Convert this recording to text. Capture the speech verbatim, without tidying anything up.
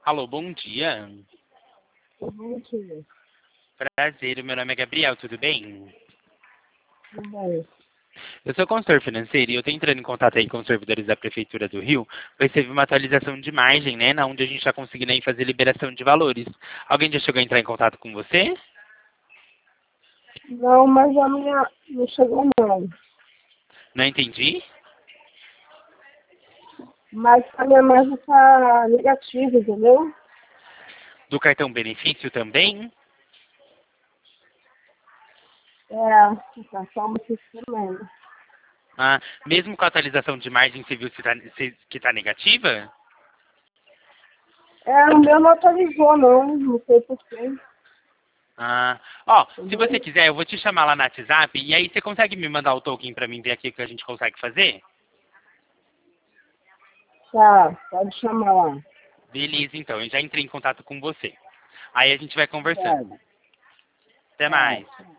Alô, bom dia. Bom dia. Prazer, o meu nome é Gabriel, tudo bem? Tudo bem? Eu sou consultor financeiro e eu estou entrando em contato aí com os servidores da Prefeitura do Rio, pois teve uma atualização de margem, né, na onde a gente está conseguindo aí fazer liberação de valores. Alguém já chegou a entrar em contato com você? Não, mas a minha não chegou não. Não entendi? Mas a minha margem está negativa, entendeu? Do cartão benefício também? É, está só uma sistema. Ah, mesmo com a atualização de margem, você viu se tá- se- que está negativa? É, o meu não atualizou não, não sei porquê. Ah, ó, se você Entendeu? quiser, eu vou te chamar lá no WhatsApp e aí você consegue me mandar o token para mim ver aqui o que a gente consegue fazer? Tá, pode chamar lá. Beleza, então, eu já entrei em contato com você. Aí a gente vai conversando. Tá, Até tá. mais.